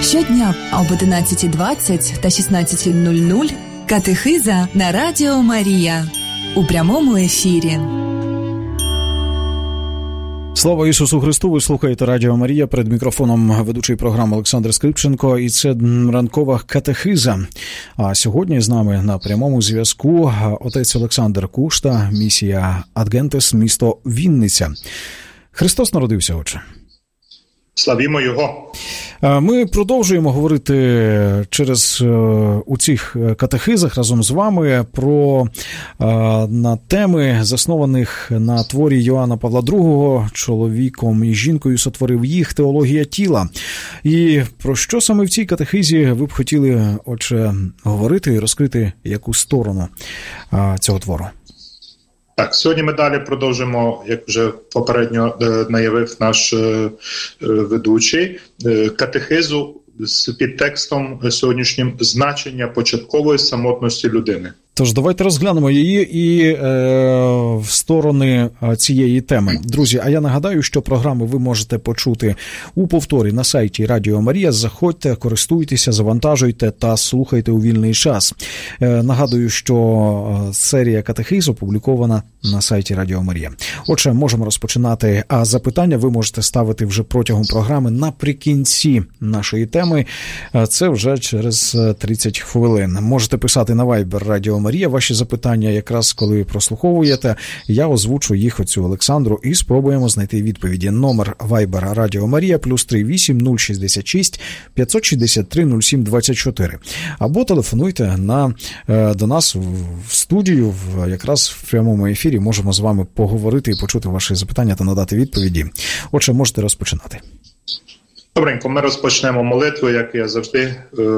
Щодня об 11:20 та 16:00 катехиза на Радіо Марія у прямому ефірі. Слава Ісусу Христу! Ви слухаєте Радіо Марія. Перед мікрофоном ведучий програми Олександр Скрипченко. І це ранкова катехиза. А сьогодні з нами на прямому зв'язку отець Олександр Кушта, місія Адгентес, місто Вінниця. Христос народився, отче. Славімо Його! Ми продовжуємо говорити у цих катехизах разом з вами на теми, заснованих на творі Йоанна Павла II «Чоловіком і жінкою сотворив їх. Теологія тіла». І про що саме в цій катехизі ви б хотіли, отже, говорити і розкрити яку сторону цього твору? Так, сьогодні ми далі продовжимо, як вже попередньо наявив наш ведучий, катехизу з підтекстом сьогоднішнім «Значення початкової самотності людини». Тож давайте розглянемо її і в сторони цієї теми. Друзі, а я нагадаю, що програму ви можете почути у повторі на сайті Радіо Марія. Заходьте, користуйтеся, завантажуйте та слухайте у вільний час. Нагадую, що серія катехиз опублікована на сайті Радіо Марія. Отже, можемо розпочинати. А запитання ви можете ставити вже протягом програми наприкінці нашої теми. Це вже через 30 хвилин. Можете писати на Viber Радіо Марія ваші запитання, якраз коли прослуховуєте, я озвучу їх отцю Олександру і спробуємо знайти відповіді. Номер Viber Радіо Марія +38 066 563 07 24. Або телефонуйте до нас в студію, якраз в прямому ефірі можемо з вами поговорити і почути ваші запитання та надати відповіді. Отже, можете розпочинати. Добренько, ми розпочнемо молитву, як я завжди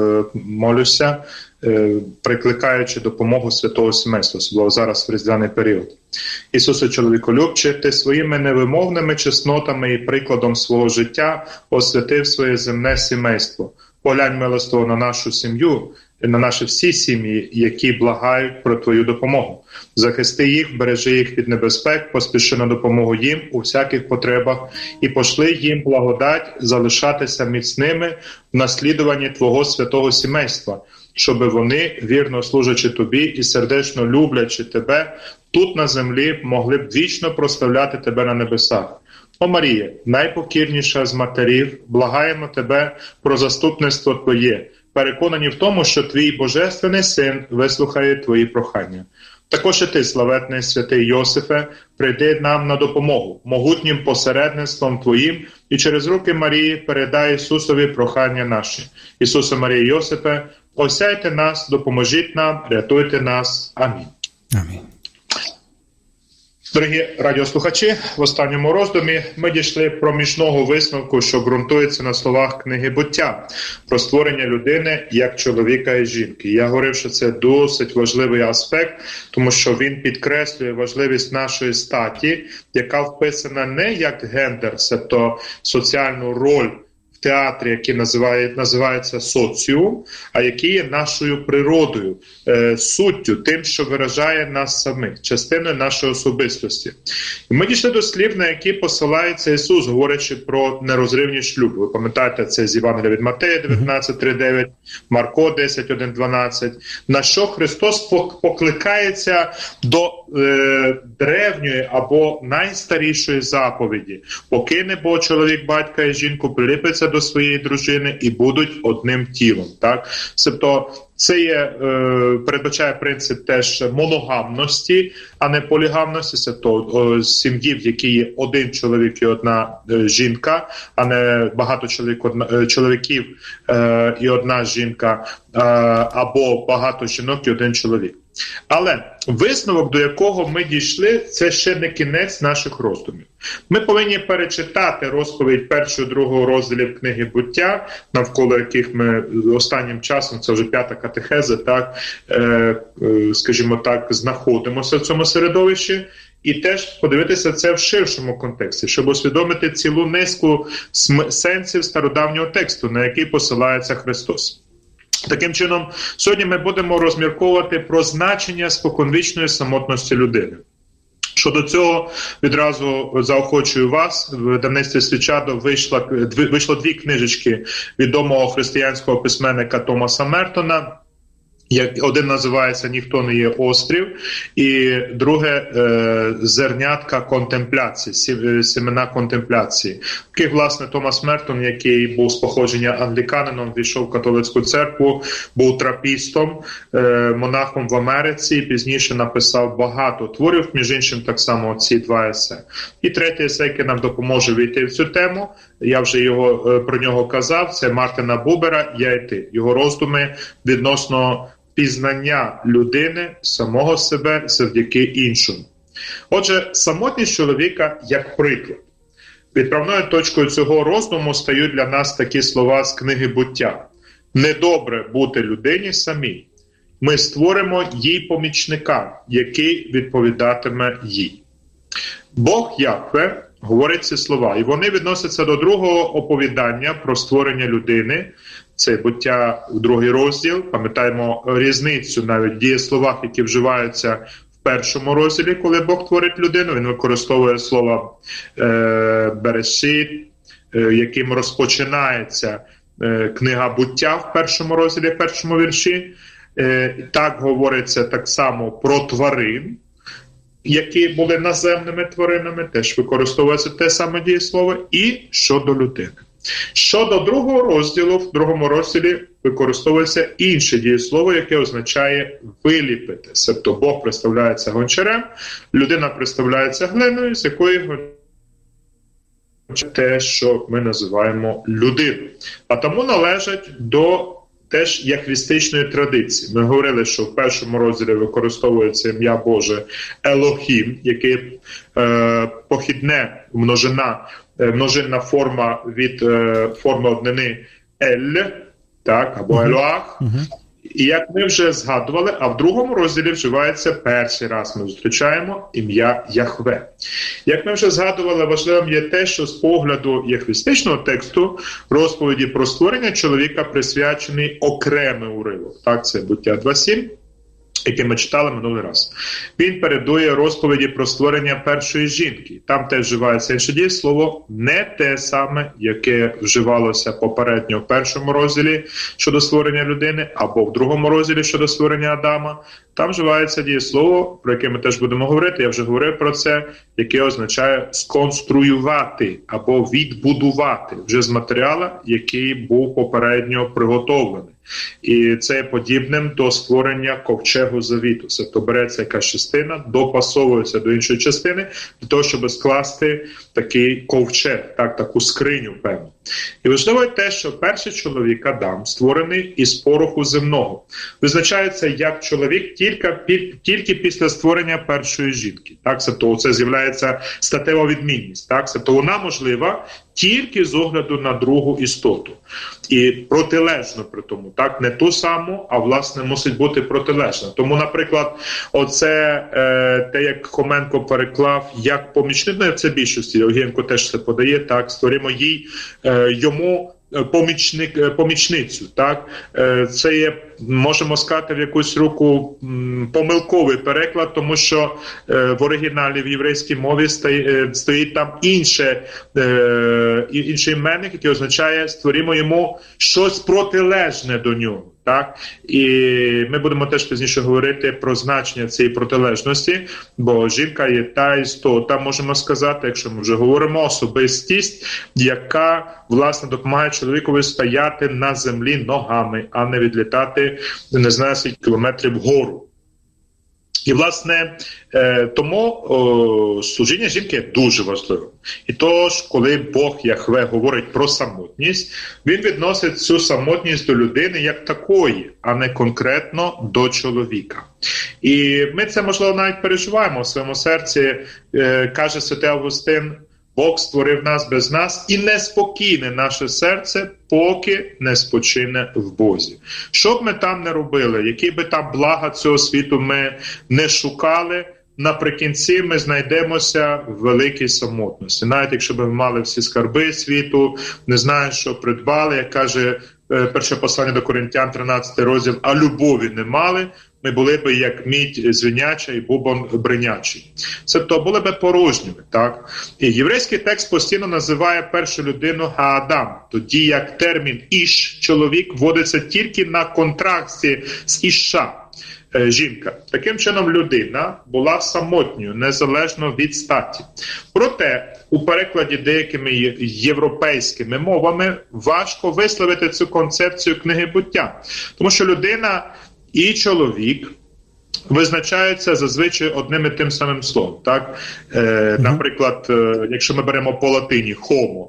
молюся, прикликаючи допомогу святого сімейства, особливо зараз в різдвяний період. Ісусе чоловіколюбче, Ти своїми невимовними чеснотами і прикладом свого життя освятив своє земне сімейство. Поглянь милостиво на нашу сім'ю, на наші всі сім'ї, які благають про Твою допомогу. Захисти їх, бережи їх від небезпек, поспіши на допомогу їм у всяких потребах і пошли їм благодать залишатися міцними в наслідуванні Твого святого сімейства, щоби вони, вірно служачи Тобі і сердечно люблячи Тебе, тут на землі могли б вічно прославляти Тебе на небесах. О Марія, найпокірніша з матерів, благаємо Тебе про заступництво Твоє, переконані в тому, що Твій Божественний Син вислухає Твої прохання. Також і Ти, славетний святий Йосифе, прийди нам на допомогу, могутнім посередництвом Твоїм, і через руки Марії передай Ісусові прохання наші. Ісусе, Марія, Йосифе, осяйте нас, допоможіть нам, рятуйте нас. Амінь. Амінь. Дорогі радіослухачі, в останньому роздумі ми дійшли проміжного висновку, що ґрунтується на словах книги «Буття» про створення людини як чоловіка і жінки. Я говорив, що це досить важливий аспект, тому що він підкреслює важливість нашої статі, яка вписана не як гендер, тобто соціальну роль в театрі, який називається соціум, а який є нашою природою, суттю, тим, що виражає нас самих, частиною нашої особистості. І ми дійшли до слів, на які посилається Ісус, говорячи про нерозривність шлюбу. Ви пам'ятаєте, це з Євангелія від Матея 19:3-9, Марко 10:1-12, на що Христос покликається до древньої або найстарішої заповіді. Покине бо чоловік батька і жінку, приліпиться до своєї дружини і будуть одним тілом. Так? Тобто це передбачає принцип теж моногамності, а не полігамності. Це сім'ї, в якій є один чоловік і одна жінка, а не багато чоловіків і одна жінка, або багато жінок і один чоловік. Але висновок, до якого ми дійшли, це ще не кінець наших роздумів. Ми повинні перечитати розповідь 1-2 розділів книги «Буття», навколо яких ми останнім часом, це вже 5-та катехеза, так, скажімо так, знаходимося в цьому середовищі, і теж подивитися це в ширшому контексті, щоб усвідомити цілу низку сенсів стародавнього тексту, на який посилається Христос. Таким чином, сьогодні ми будемо розмірковувати про значення споконвічної самотності людини. Щодо цього, відразу заохочую вас. В видавництві «Свічадо» вийшло 2 книжечки відомого християнського письменника Томаса Мертона. Один називається «Ніхто не є острів», і друге «Зернятка контемпляції», «Семена контемпляції». Такий, власне, Томас Мертон, який був з походження англіканином, війшов в католицьку церкву, був трапістом, монахом в Америці, і пізніше написав багато творів, між іншим так само ці 2 есе. І третє есе, яке нам допоможе війти в цю тему, я вже про нього казав, це Мартина Бубера «Я і ти». Його роздуми відносно пізнання людини, самого себе, завдяки іншому. Отже, самотність чоловіка як приклад. Відправною точкою цього роздуму стають для нас такі слова з книги «Буття». «Недобре бути людині самій. Ми створимо їй помічника, який відповідатиме їй». Бог Яхве говорить ці слова, і вони відносяться до другого оповідання про створення людини. Це «Буття» в 2 розділ. Пам'ятаємо різницю навіть в дієсловах, які вживаються в 1 розділі, коли Бог творить людину. Він використовує слово «берешит», яким розпочинається книга «Буття» в 1 розділі, в 1 вірші. Так говориться так само про тварин, які були наземними тваринами, теж використовується те саме дієслово, і щодо людини. Щодо 2 розділу, в 2 розділі використовується інше дієслово, яке означає «виліпити». Тобто Бог представляється гончарем, людина представляється глиною, з якої гончар те, що ми називаємо людиною. А тому належать до теж яхвістичної традиції. Ми говорили, що в 1 розділі використовується ім'я Боже Елохім, яке похідне множинна форма від форми однини Ель, так, або Елоах. І як ми вже згадували, а в 2 розділі вживається перший раз, ми зустрічаємо ім'я Яхве. Як ми вже згадували, важливим є те, що з погляду яхвістичного тексту розповіді про створення чоловіка присвячений окремий уривок. Так, це Буття 2.7, який ми читали минулий раз. Він передує розповіді про створення першої жінки. Там теж вживається інше дієслово, не те саме, яке вживалося попередньо в 1 розділі щодо створення людини, або в 2 розділі щодо створення Адама. Там вживається дієслово, про яке ми теж будемо говорити, я вже говорив про це, яке означає сконструювати або відбудувати вже з матеріалу, який був попередньо приготовлений. І це є подібним до створення ковчегу завіту. Тобто береться якась частина, допасовується до іншої частини, для того, щоб скласти такий ковчег, таку скриню певну. І важливо те, що перший чоловік Адам, створений із пороху земного, визначається як чоловік тільки після створення першої жінки. Тобто це з'являється статева відмінність. Тобто вона можлива тільки з огляду на другу істоту. І протилежно при тому. Не ту саму, а власне мусить бути протилежна. Тому, наприклад, оце те, як Хоменко переклав, як помічник, це більшості, Огієнко теж це подає, створимо їй, йому помічницю. Це є, можемо сказати, в якусь руку помилковий переклад, тому що в оригіналі в єврейській мові стоїть там інший іменник, який означає «створимо йому щось протилежне до нього». І ми будемо теж пізніше говорити про значення цієї протилежності, бо жінка є та істота, можемо сказати, якщо ми вже говоримо, особистість, яка, власне, допомагає чоловікові стояти на землі ногами, а не відлітати, не знаю, скільки кілометрів вгору. І, власне, тому служіння жінки дуже важливе. І тож, коли Бог Яхве говорить про самотність, він відносить цю самотність до людини як такої, а не конкретно до чоловіка. І ми це, можливо, навіть переживаємо в своєму серці, каже святий Августин, Бог створив нас без нас, і неспокійне наше серце, поки не спочине в Бозі. Що б ми там не робили, які би там блага цього світу ми не шукали, наприкінці ми знайдемося в великій самотності. Навіть якщо б ми мали всі скарби світу, не знаю, що придбали, як каже перше послання до Коринтян, 13 розділ, а любові не мали, ми були б як мідь звіняча і бубон бринячий. Тобто були б порожніми, так? І єврейський текст постійно називає першу людину Гаадам, тоді як термін «іш» – чоловік вводиться тільки на контрасті з «іша» – жінка. Таким чином, людина була самотньою, незалежно від статі. Проте, у перекладі деякими європейськими мовами важко висловити цю концепцію книги буття. Тому що людина і чоловік визначаються зазвичай одним і тим самим словом. Так? Наприклад, якщо ми беремо по латині «homo»,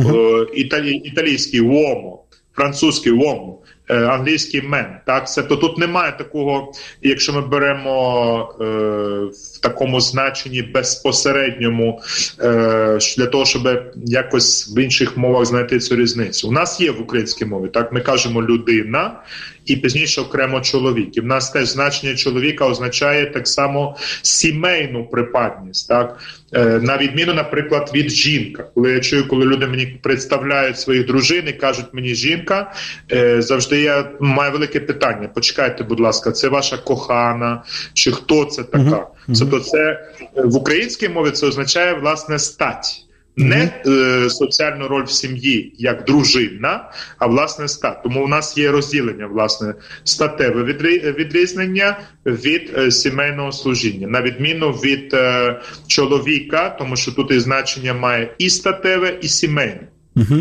італійський «uomo», французький «uomo», англійський «man». Так? Тобто тут немає такого, якщо ми беремо в такому значенні безпосередньому, для того, щоб якось в інших мовах знайти цю різницю. У нас є в українській мові, так? Ми кажемо «людина», і пізніше окремо чоловік. І в нас теж значення чоловіка означає так само сімейну припадність. Так? На відміну, наприклад, від жінка. Коли я чую, коли люди мені представляють своїх дружин і кажуть мені жінка, завжди я маю велике питання. Почекайте, будь ласка, це ваша кохана? Чи хто це така? Тобто це в українській мові це означає, власне, стать. Не соціальну роль в сім'ї як дружина, а власне стать. Тому у нас є розділення, власне, статеве відрізнення від сімейного служіння. На відміну від чоловіка, тому що тут і значення має і статеве, і сімейне.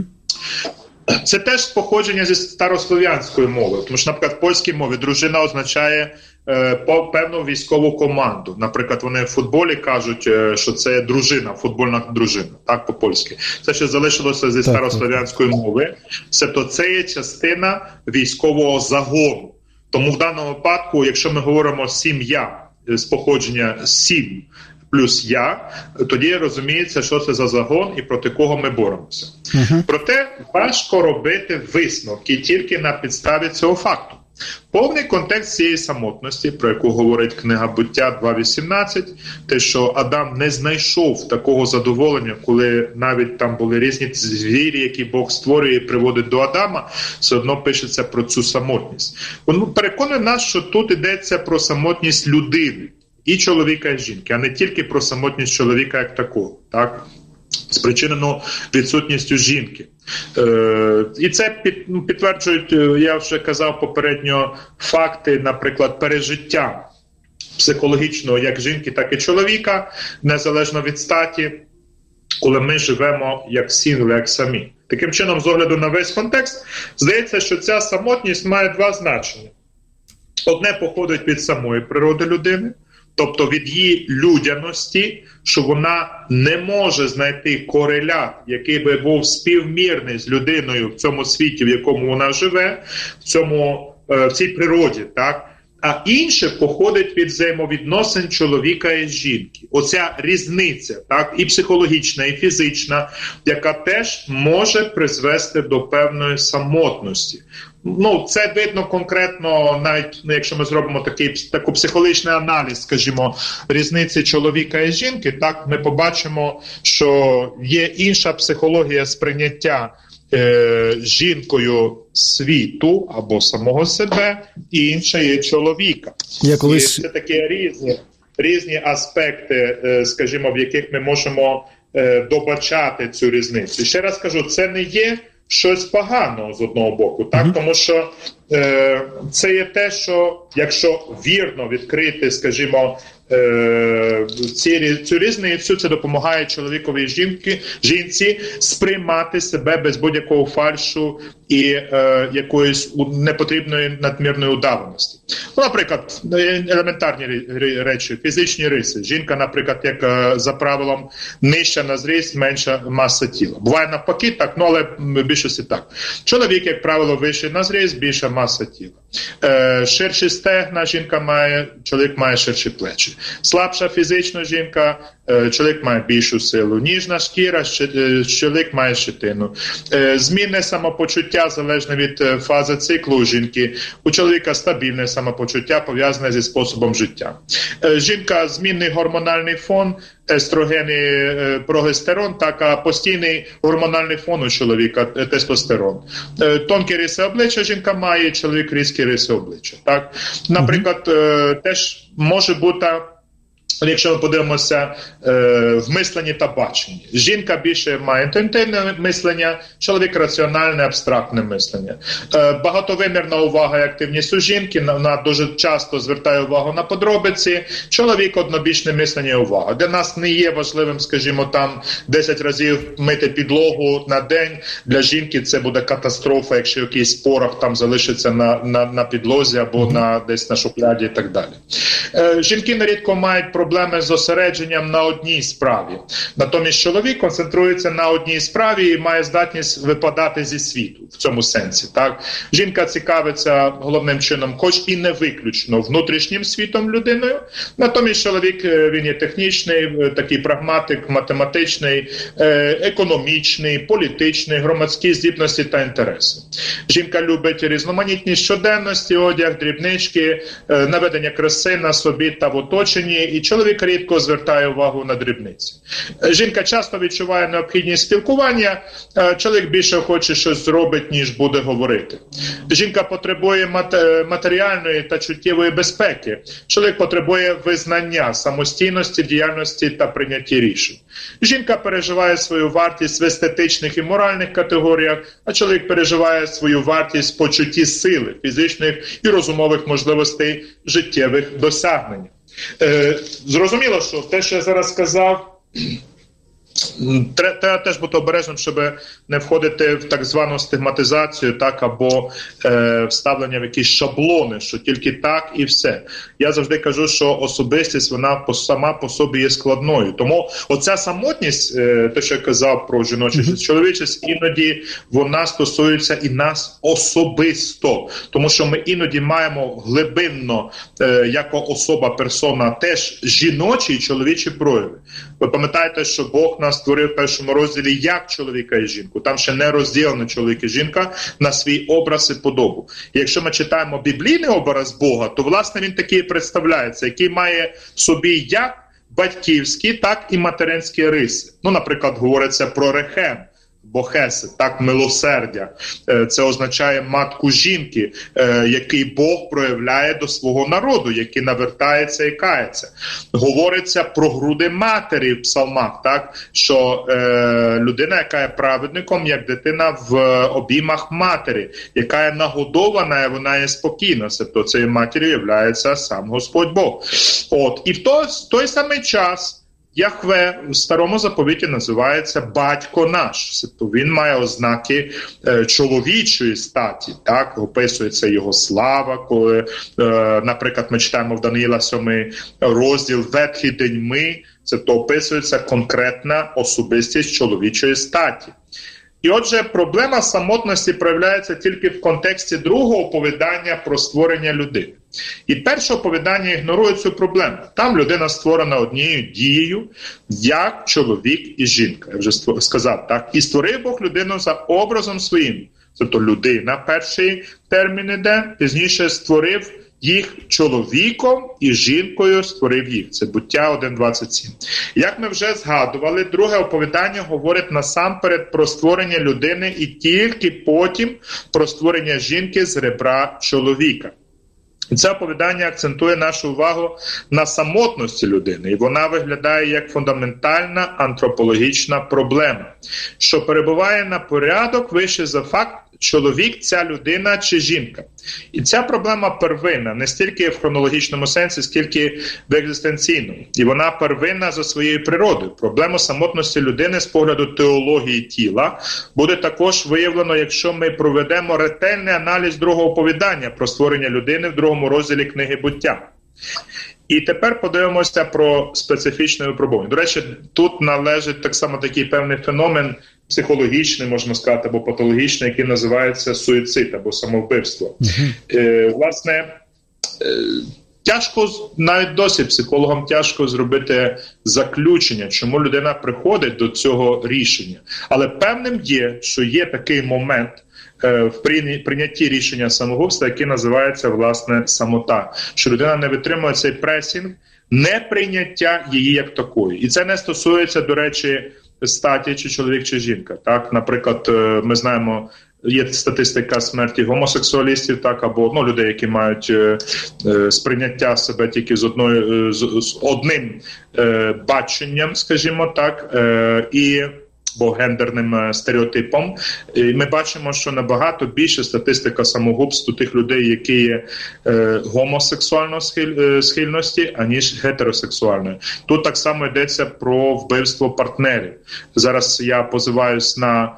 Це теж походження зі старослов'янської мови. Тому що, наприклад, в польській мові дружина означає певну військову команду. Наприклад, вони в футболі кажуть, що це дружина, футбольна дружина, так, по-польськи. Це ще залишилося зі старослов'янської мови. Тобто це є частина військового загону. Тому в даному випадку, якщо ми говоримо сім'я з походження сім плюс я, тоді розуміється, що це за загон і проти кого ми боремося. Проте важко робити висновки тільки на підставі цього факту. Повний контекст цієї самотності, про яку говорить книга Буття 2.18, те, що Адам не знайшов такого задоволення, коли навіть там були різні звірі, які Бог створює і приводить до Адама, все одно пишеться про цю самотність. Він переконує нас, що тут йдеться про самотність людини, і чоловіка, і жінки, а не тільки про самотність чоловіка як такого, так? Спричинено відсутністю жінки. І це підтверджують, я вже казав попередньо, факти, наприклад, пережиття психологічного як жінки, так і чоловіка, незалежно від статі, коли ми живемо як сінгли, як самі. Таким чином, з огляду на весь контекст, здається, що ця самотність має два значення. Одне походить від самої природи людини, тобто від її людяності, що вона не може знайти корелят, який би був співмірний з людиною в цьому світі, в якому вона живе, в цій природі, так? А інше походить від взаємовідносин чоловіка і жінки. Оця різниця, так, і психологічна, і фізична, яка теж може призвести до певної самотності. Це видно конкретно, навіть якщо ми зробимо такий психологічний аналіз, скажімо, різниці чоловіка і жінки, так, ми побачимо, що є інша психологія сприйняття жінкою світу або самого себе, і інша є чоловіка. І це такі різні аспекти, скажімо, в яких ми можемо добачати цю різницю. Ще раз кажу, це не є щось поганого з одного боку, так? Тому що це є те, що якщо вірно відкрити, скажімо, цю різницю, це допомагає чоловікові і жінці сприймати себе без будь-якого фальшу і якоїсь непотрібної надмірної удаваності. Наприклад, елементарні речі, фізичні риси. Жінка, наприклад, як за правилом, нижча на зріст, менша маса тіла. Буває навпаки так, але в більшості так. Чоловік, як правило, вищий на зріст, більша маса тіла. Ширші стегна чоловік має ширші плечі. Слабша фізична жінка, чоловік має більшу силу. Ніжна шкіра, чоловік має щетину. Змінне самопочуття залежно від фази циклу жінки. У чоловіка стабільне самопочуття пов'язане зі способом життя. Жінка, змінний гормональний фон, естрогени, прогестерон, так, а постійний гормональний фон у чоловіка, тестостерон. Тонкі риси обличчя жінка має, чоловік різкі риси обличчя. Так? Наприклад, теж може бути, якщо ми подивимося в мисленні та баченні. Жінка більше має інтуїтивне мислення, чоловік раціональне, абстрактне мислення. Багатовимірна увага і активність у жінки, вона дуже часто звертає увагу на подробиці. Чоловік однобічне мислення і увага. Для нас не є важливим, скажімо, там 10 разів мити підлогу на день. Для жінки це буде катастрофа, якщо якийсь порох там залишиться на підлозі або десь на шухляді і так далі. Жінки нерідко мають проблеми з зосередженням на одній справі. Натомість чоловік концентрується на одній справі і має здатність випадати зі світу в цьому сенсі. Так? Жінка цікавиться головним чином, хоч і не виключно внутрішнім світом людиною. Натомість чоловік, він є технічний, такий прагматик, математичний, економічний, політичний, громадські здібності та інтереси. Жінка любить різноманітні щоденності, одяг, дрібнички, наведення краси на собі та в оточенні, і чоловік рідко звертає увагу на дрібниці. Жінка часто відчуває необхідність спілкування, чоловік більше хоче щось зробити, ніж буде говорити. Жінка потребує матеріальної та чуттєвої безпеки. Чоловік потребує визнання, самостійності, діяльності та прийняття рішень. Жінка переживає свою вартість в естетичних і моральних категоріях, а чоловік переживає свою вартість в почутті сили, фізичних і розумових можливостей життєвих досягнень. Зрозуміло, що те, що я зараз сказав, треба теж бути обережним, щоб не входити в так звану стигматизацію, так, або вставлення в якісь шаблони, що тільки так і все. Я завжди кажу, що особистість, вона сама по собі є складною. Тому оця самотність, те, що я казав про жіночість, чоловічість, іноді вона стосується і нас особисто. Тому що ми іноді маємо глибинно, як особа, персона, теж жіночі і чоловічі прояви. Ви пам'ятаєте, що Бог нас створив в першому розділі як чоловіка і жінку. Там ще не розділено чоловік і жінка на свій образ і подобу. І якщо ми читаємо біблійний образ Бога, то, власне, він такий представляється, який має в собі як батьківські, так і материнські риси. Ну, наприклад, говориться про Рехем, бо хесед, так, милосердя. Це означає матку жінки, який Бог проявляє до свого народу, який навертається і кається. Говориться про груди матері в псалмах, так, що людина, яка є праведником, як дитина в обіймах матері, яка є нагодована, вона є спокійна. Тобто цією матір'ю являється сам Господь Бог. От. І в той самий час Яхве в Старому Заповіті називається «Батько наш». Тобто він має ознаки чоловічої статі. Так? Описується його слава, коли, наприклад, ми читаємо в Даниїла 7 розділ «Ветхі деньми», тобто описується конкретна особистість чоловічої статі. І отже, проблема самотності проявляється тільки в контексті другого оповідання про створення людини. І перше оповідання ігнорує цю проблему. Там людина створена однією дією, як чоловік і жінка. Я вже сказав, так? І створив Бог людину за образом своїм. Тобто людина, перший термін іде, пізніше створив їх чоловіком і жінкою створив їх. Це Буття 1.27. Як ми вже згадували, друге оповідання говорить насамперед про створення людини і тільки потім про створення жінки з ребра чоловіка. Це оповідання акцентує нашу увагу на самотності людини, і вона виглядає як фундаментальна антропологічна проблема, що перебуває на порядок вище за факт, чоловік, ця людина чи жінка. І ця проблема первинна, не стільки в хронологічному сенсі, скільки в екзистенційному. І вона первинна за своєю природою. Проблему самотності людини з погляду теології тіла буде також виявлено, якщо ми проведемо ретельний аналіз другого оповідання про створення людини в другому розділі книги «Буття». І тепер подивимося про специфічне випробування. До речі, тут належить так само такий певний феномен психологічний, можна сказати, або патологічний, який називається суїцид або самовбивство. Власне, тяжко, навіть досі психологам тяжко зробити заключення, чому людина приходить до цього рішення. Але певним є, що є такий момент в прийнятті рішення самогубства, який називається, власне, самота. Що людина не витримує цей пресінг, неприйняття її як такої. І це не стосується, до речі, статі, чи чоловік, чи жінка. Так? Наприклад, ми знаємо, є статистика смерті гомосексуалістів, так, або людей, які мають сприйняття себе тільки з одним баченням, скажімо так, або гендерним стереотипом. І ми бачимо, що набагато більше статистика самогубств у тих людей, які є гомосексуальної схильності, аніж гетеросексуальної. Тут так само йдеться про вбивство партнерів. Зараз я позиваюсь на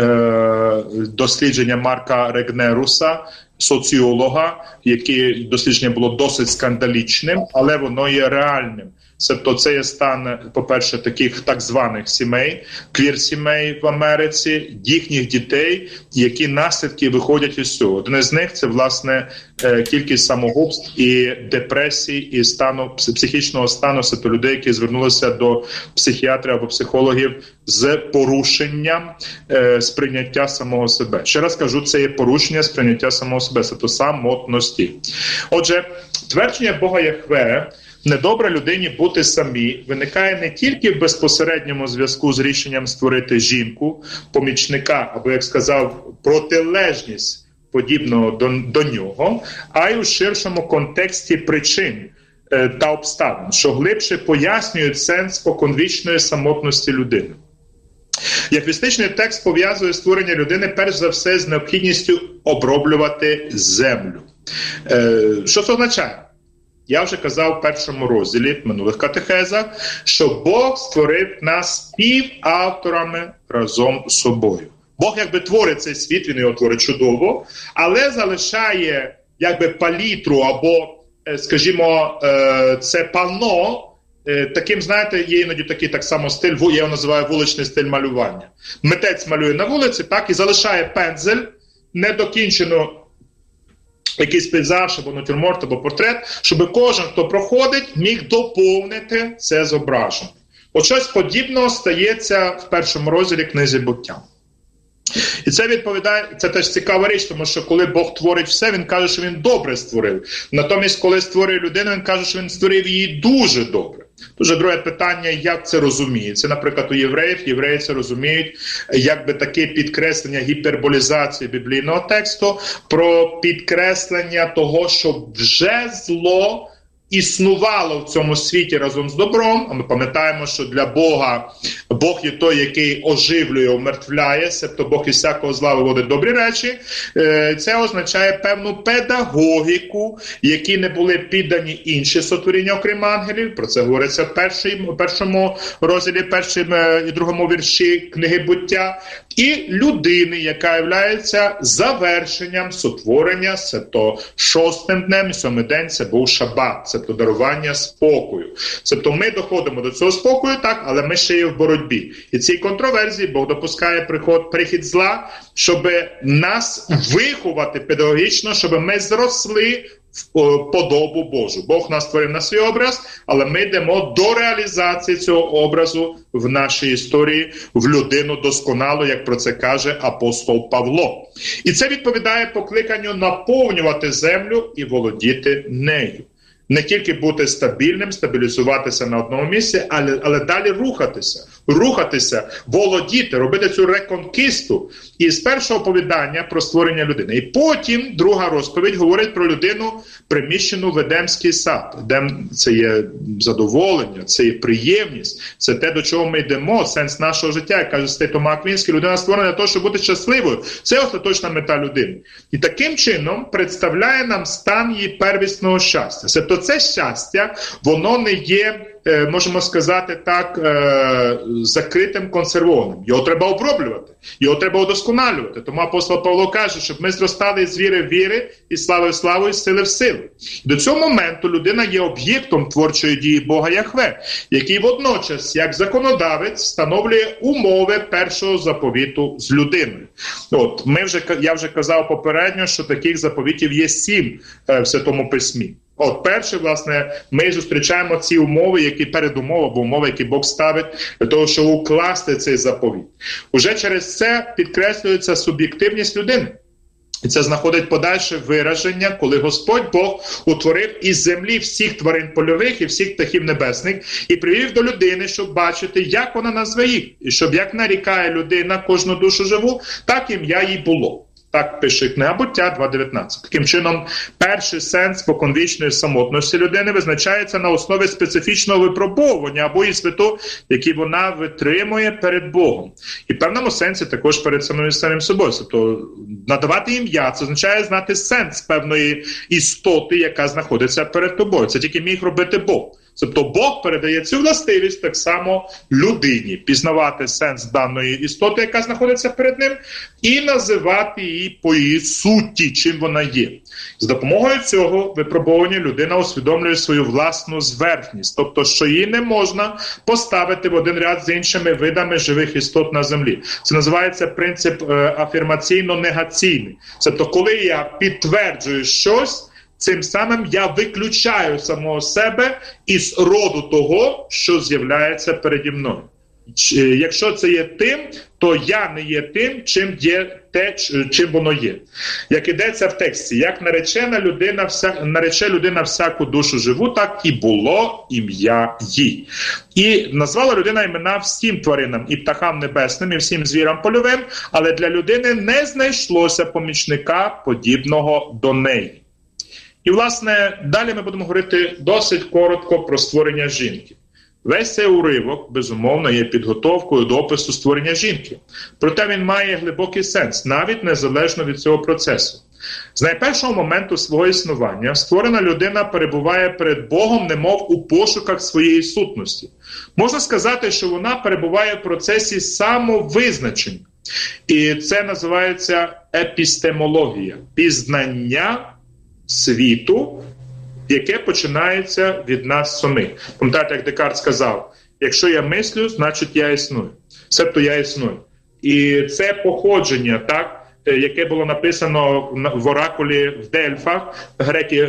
дослідження Марка Регнеруса, соціолога, яке дослідження було досить скандалічним, але воно є реальним. Тобто це є стан, по-перше, таких так званих сімей, квір-сімей в Америці, їхніх дітей, які наслідки виходять із цього. Один з них – це, власне, кількість самогубств і депресій, і психічного стану, тобто людей, які звернулися до психіатрів або психологів з порушенням сприйняття самого себе. Ще раз кажу, це є порушення сприйняття самого себе, тобто самотності. Отже, твердження Бога Яхве недобре людині бути самі виникає не тільки в безпосередньому зв'язку з рішенням створити жінку, помічника, або, як сказав, протилежність подібного до нього, а й у ширшому контексті причин та обставин, що глибше пояснюють сенс споконвічної самотності людини. Яхвістичний текст пов'язує створення людини перш за все з необхідністю оброблювати землю. Що це означає? Я вже казав в першому розділі в минулих катехезах, що Бог створив нас співавторами разом з собою. Бог якби творить цей світ, він його творить чудово, але залишає якби палітру або, скажімо, це панно, таким, знаєте, є іноді такий так само стиль, я його називаю вуличний стиль малювання. Митець малює на вулиці, так, і залишає пензель, недокінчено якийсь пейзаж, або натюрморт, або портрет, щоб кожен, хто проходить, міг доповнити це зображення. От щось подібного стається в першому розділі книзі «Буття». І це відповідає, це теж цікава річ, тому що коли Бог творить все, він каже, що він добре створив. Натомість, коли створює людину, він каже, що він створив її дуже добре. Дуже друге питання, як це розуміється. Наприклад, у євреї це розуміють, якби таке підкреслення гіперболізації біблійного тексту, про підкреслення того, що вже зло існувало в цьому світі разом з добром. А ми пам'ятаємо, що для Бога, Бог є той, який оживлює, умертвляє, тобто Бог із всякого зла виводить добрі речі. Це означає певну педагогіку, які не були піддані інші сотворіння, окрім ангелів. Про це говориться в першому розділі, першому і другому вірші книги «Буття». І людини, яка є завершенням сотворення, тобто шостим днем і сьомий день це був шабат, тобто дарування спокою. Тобто ми доходимо до цього спокою, так, але ми ще є в боротьбі. І цій контроверсії Бог допускає прихід зла, щоб нас виховати педагогічно, щоб ми зросли в подобу Божу. Бог нас створив на свій образ, але ми йдемо до реалізації цього образу в нашій історії, в людину досконалу, як про це каже апостол Павло. І це відповідає покликанню наповнювати землю і володіти нею. Не тільки бути стабільним, стабілізуватися на одному місці, але далі рухатися, володіти, робити цю реконкісту. І з першого оповідання про створення людини. І потім друга розповідь говорить про людину, приміщену в Едемський сад. Едем – це є задоволення, це є приємність, це те, до чого ми йдемо, сенс нашого життя. Як каже святий Тома Аквінський, людина створена для того, щоб бути щасливою. Це остаточна мета людини. І таким чином представляє нам стан її первісного щастя. Тобто це щастя, воно не є, можемо сказати так, закритим, консервованим. Його треба оброблювати, його треба удосконалювати. Тому апостол Павло каже, щоб ми зростали з віри в віри, і слави в славу, і сили в силу. До цього моменту людина є об'єктом творчої дії Бога Яхве, який водночас, як законодавець, встановлює умови першого заповіту з людиною. От, я вже казав попередньо, що таких заповітів є 7 в Святому Письмі. От перше, власне, ми зустрічаємо ці умови, які передумови, або умови, які Бог ставить для того, щоб укласти цей заповіт. Уже через це підкреслюється суб'єктивність людини. І це знаходить подальше вираження, коли Господь Бог утворив із землі всіх тварин польових і всіх птахів небесних і привів до людини, щоб бачити, як вона назве їх. І щоб як нарікає людина кожну душу живу, так ім'я їй було. Так пише книга Буття 2.19. Таким чином, перший сенс споконвічної самотності людини визначається на основі специфічного випробовування або іспиту, який вона витримує перед Богом. І в певному сенсі також перед самим собою. Тобто надавати ім'я – це означає знати сенс певної істоти, яка знаходиться перед тобою. Це тільки міг робити Бог. Тобто Бог передає цю властивість так само людині, пізнавати сенс даної істоти, яка знаходиться перед ним, і називати її по її суті, чим вона є. З допомогою цього випробування людина усвідомлює свою власну зверхність, тобто, що її не можна поставити в один ряд з іншими видами живих істот на землі. Це називається принцип афірмаційно-негаційний. Тобто, коли я підтверджую щось, цим самим я виключаю самого себе із роду того, що з'являється переді мною. Якщо це є тим, то я не є тим, чим є те, чим воно є. Як ідеться в тексті, як нарече людина всяку душу живу, так і було ім'я їй. І назвала людина імена всім тваринам, і птахам небесним, і всім звірам польовим, але для людини не знайшлося помічника, подібного до неї. І, власне, далі ми будемо говорити досить коротко про створення жінки. Весь цей уривок, безумовно, є підготовкою до опису створення жінки. Проте він має глибокий сенс, навіть незалежно від цього процесу. З найпершого моменту свого існування створена людина перебуває перед Богом, немов у пошуках своєї сутності. Можна сказати, що вона перебуває в процесі самовизначення. І це називається епістемологія – пізнання світу, яке починається від нас самих. Пам'ятаєте, як Декарт сказав, якщо я мислю, значить я існую. Себто я існую. І це походження, так, яке було написано в оракулі в Дельфах, греки,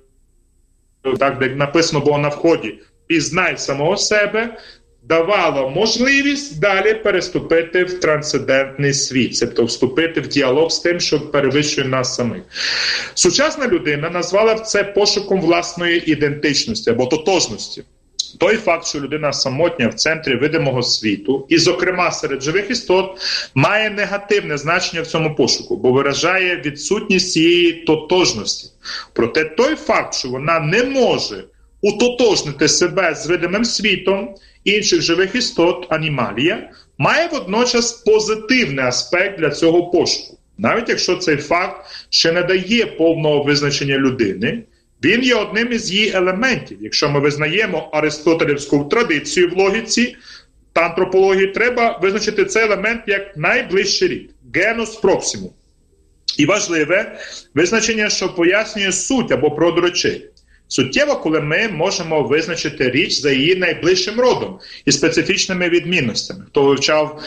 так, де написано було на вході, пізнай самого себе, давало можливість далі переступити в трансцендентний світ, тобто вступити в діалог з тим, що перевищує нас самих. Сучасна людина назвала це пошуком власної ідентичності або тотожності. Той факт, що людина самотня в центрі видимого світу, і, зокрема, серед живих істот, має негативне значення в цьому пошуку, бо виражає відсутність цієї тотожності. Проте той факт, що вона не може утотожнити себе з видимим світом інших живих істот, анімалія, має водночас позитивний аспект для цього пошуку. Навіть якщо цей факт ще не дає повного визначення людини, він є одним із її елементів. Якщо ми визнаємо аристотелівську традицію в логіці та антропології, треба визначити цей елемент як найближчий рід – генус проксимум. І важливе визначення, що пояснює суть або природу речей. Суттєво, коли ми можемо визначити річ за її найближчим родом і специфічними відмінностями. Хто вивчав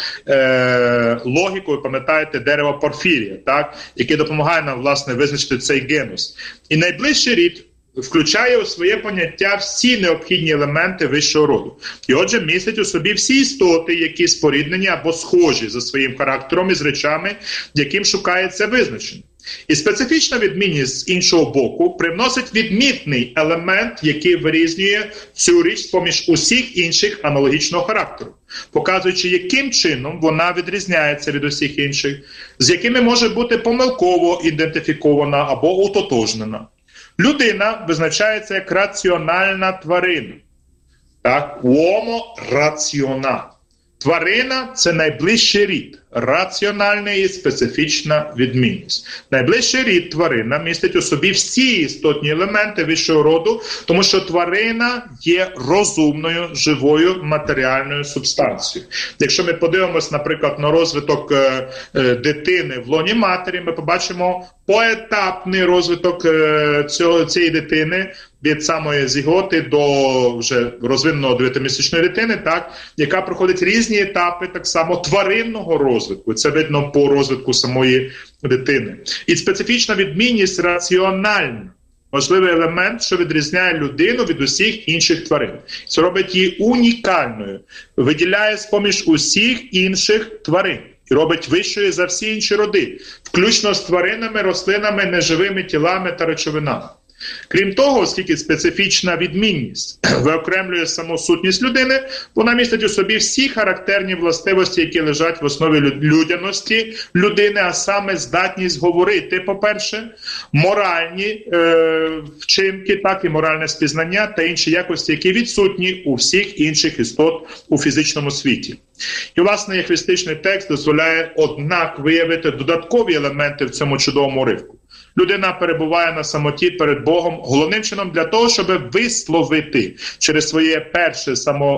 логіку, ви пам'ятаєте, дерево Порфірія, так? Яке допомагає нам, власне, визначити цей генус. І найближчий рід включає у своє поняття всі необхідні елементи вищого роду. І отже, містить у собі всі істоти, які споріднені або схожі за своїм характером із речами, яким шукається визначення. І специфічна відмінність з іншого боку привносить відмітний елемент, який вирізнює цю річ поміж усіх інших аналогічного характеру, показуючи, яким чином вона відрізняється від усіх інших, з якими може бути помилково ідентифікована або утотожнена. Людина визначається як раціональна тварина. Так, uomo raziona. Тварина – це найближчий рід, раціональна і специфічна відмінність. Найближчий рід тварина містить у собі всі істотні елементи вищого роду, тому що тварина є розумною, живою матеріальною субстанцією. Якщо ми подивимось, наприклад, на розвиток дитини в лоні матері, ми побачимо поетапний розвиток цієї дитини від самої зіготи до вже розвиненого 9-місячної дитини, так, яка проходить різні етапи так само тваринного розвитку. Це видно по розвитку самої дитини. І специфічна відмінність раціональна. Важливий елемент, що відрізняє людину від усіх інших тварин. Це робить її унікальною, виділяє з-поміж усіх інших тварин. і робить вищою за всі інші роди, включно з тваринами, рослинами, неживими тілами та речовинами. Крім того, оскільки специфічна відмінність виокремлює саму сутність людини, вона містить у собі всі характерні властивості, які лежать в основі людяності людини, а саме здатність говорити, по-перше, моральні вчинки, так і моральне спізнання та інші якості, які відсутні у всіх інших істот у фізичному світі. І, власне, ехвістичний текст дозволяє, однак, виявити додаткові елементи в цьому чудовому уривку. Людина перебуває на самоті перед Богом головним чином для того, щоб висловити через своє перше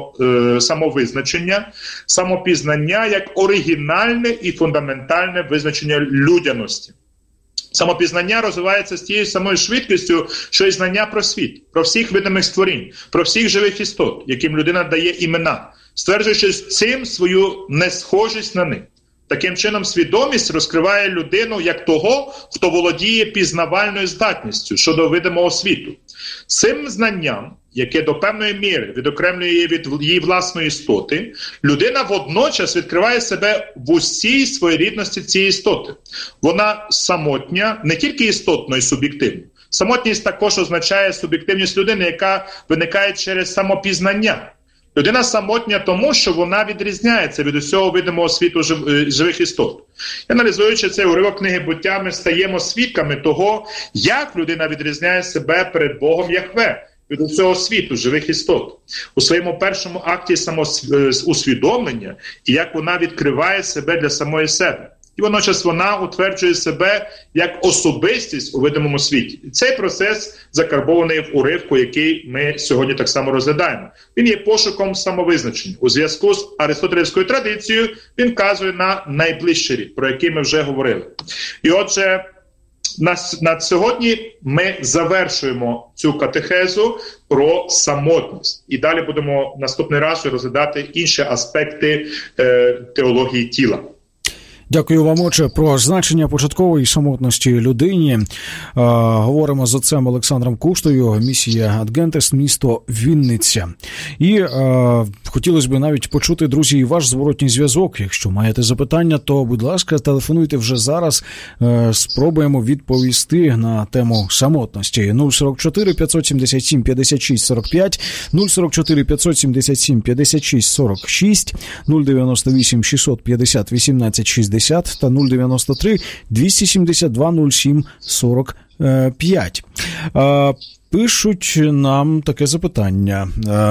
самовизначення, самопізнання як оригінальне і фундаментальне визначення людяності. Самопізнання розвивається з тією самою швидкістю, що й знання про світ, про всіх видимих створінь, про всіх живих істот, яким людина дає імена, стверджуючи цим свою несхожість на них. Таким чином, свідомість розкриває людину як того, хто володіє пізнавальною здатністю щодо видимого світу. Цим знанням, яке до певної міри відокремлює її від її власної істоти, людина водночас відкриває себе в усій своєрідності цієї істоти. Вона самотня, не тільки істотно і суб'єктивно. Самотність також означає суб'єктивність людини, яка виникає через самопізнання. Людина самотня тому, що вона відрізняється від усього видимого світу живих істот. І аналізуючи цей уривок книги «Буття», ми стаємо свідками того, як людина відрізняє себе перед Богом Яхве від усього світу живих істот. У своєму першому акті самоусвідомлення, і як вона відкриває себе для самої себе. І водночас вона утверджує себе як особистість у видимому світі. І цей процес закарбований в уривку, який ми сьогодні так само розглядаємо. Він є пошуком самовизначення. У зв'язку з аристотелівською традицією він вказує на найближчий рід, про який ми вже говорили. І отже, на сьогодні ми завершуємо цю катехезу про самотність. І далі будемо наступний раз розглядати інші аспекти теології тіла. Дякую вам, отче, про значення початкової самотності людині. Говоримо з отцем Олександром Куштою, місія Адгентес, місто Вінниця. І хотілося б навіть почути, друзі, і ваш зворотній зв'язок. Якщо маєте запитання, то, будь ласка, телефонуйте вже зараз. Спробуємо відповісти на тему самотності. 044 577 56 45, 044 577 56 46, 098 650 18 60 та 093 272 07 45. Пишуть нам таке запитання.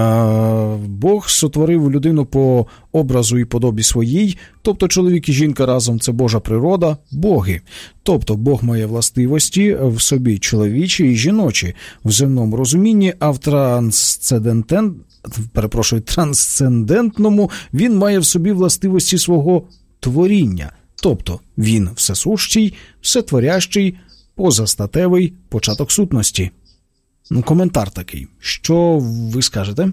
Бог сотворив людину по образу і подобі своїй, тобто чоловік і жінка разом – це Божа природа, боги. Тобто Бог має властивості в собі чоловічі і жіночі в земному розумінні, а в трансцендентному він має в собі властивості свого творіння. Тобто він всесущий, всетворящий, позастатевий початок сутності. Коментар такий. Що ви скажете?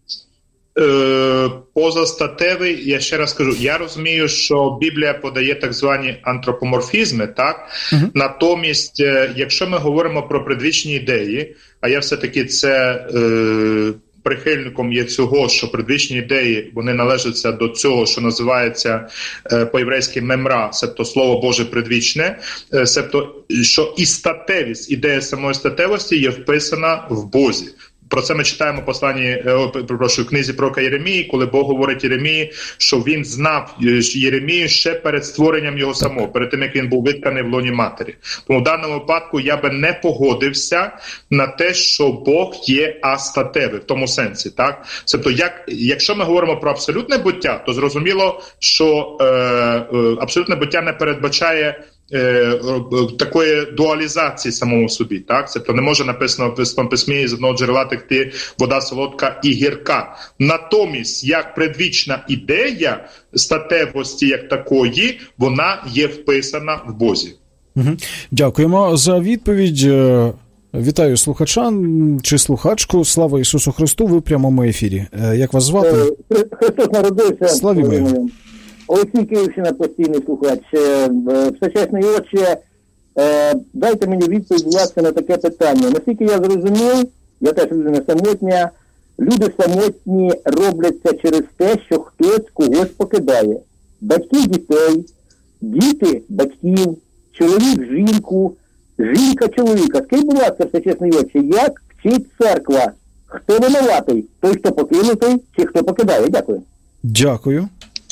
Позастатевий, я ще раз кажу, я розумію, що Біблія подає так звані антропоморфізми, так? Натомість, якщо ми говоримо про предвічні ідеї, а я все-таки це... прихильником є цього, що предвічні ідеї, вони належаться до цього, що називається по-єврейськи мемра, себто слово Боже предвічне, себто, що і статевість, ідея самої статевості є вписана в Бозі. Про це ми читаємо в книзі пророка Єремії, коли Бог говорить Єремії, що він знав Єремію ще перед створенням його самого, перед тим, як він був витканий в лоні матері. Тому в даному випадку я би не погодився на те, що Бог є астатевий, в тому сенсі. Так? Тобто, якщо ми говоримо про абсолютне буття, то зрозуміло, що абсолютне буття не передбачає такої дуалізації самому собі, так? Тобто не може написано в Святому Письмі з одного джерела текти вода солодка і гірка. Натомість, як предвічна ідея статевості як такої, вона є вписана в Бозі. Дякуємо за відповідь. Вітаю слухача чи слухачку. Слава Ісусу Христу, ви в прямому ефірі. Як вас звати? Христос народився. Славімо. Олексій Київщина, постійний слухач. Всечесний отче, дайте мені відповідь, власне, на таке питання. Наскільки я зрозумів, я теж людина самотня, люди самотні робляться через те, що хтось когось покидає. Батьків дітей, діти батьків, чоловік жінку, жінка чоловіка. Скажіть, будь ласка, всечесний отче, як вчить церква? Хто винуватий? Той, хто покинутий, чи хто покидає? Дякую. Дякую.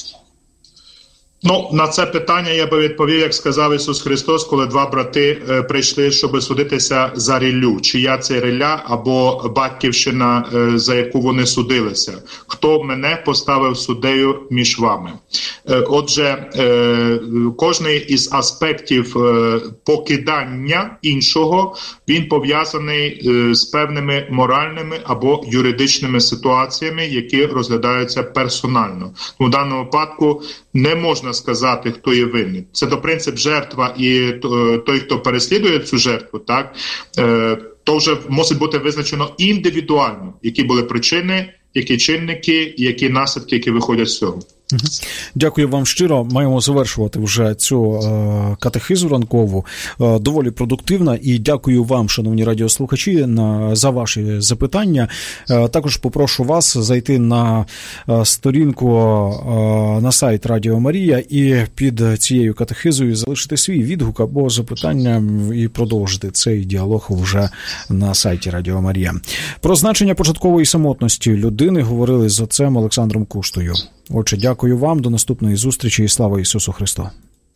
Ну, на це питання я би відповів, як сказав Ісус Христос, коли два брати прийшли, щоб судитися за ріллю. Чия це рілля або батьківщина, за яку вони судилися. Хто мене поставив суддею між вами? Отже, кожний із аспектів покидання іншого, він пов'язаний з певними моральними або юридичними ситуаціями, які розглядаються персонально. У даному випадку не можна сказати, хто є винний. Це то принцип жертва і той, хто переслідує цю жертву, так, то вже мусить бути визначено індивідуально, які були причини, які чинники, які наслідки, які виходять з цього. Дякую вам щиро. Маємо завершувати вже цю катехизу ранкову. Доволі продуктивна. І дякую вам, шановні радіослухачі, за ваші запитання. Також попрошу вас зайти на сторінку на сайт Радіо Марія і під цією катехизою залишити свій відгук або запитання і продовжити цей діалог вже на сайті Радіо Марія. Про значення початкової самотності людини говорили з отцем Олександром Куштою. Отже, дякую вам, до наступної зустрічі і слава Ісусу Христу.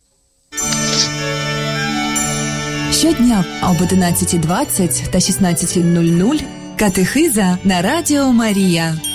Щодня об 11:20 та 16:00 катехиза на Радіо Марія.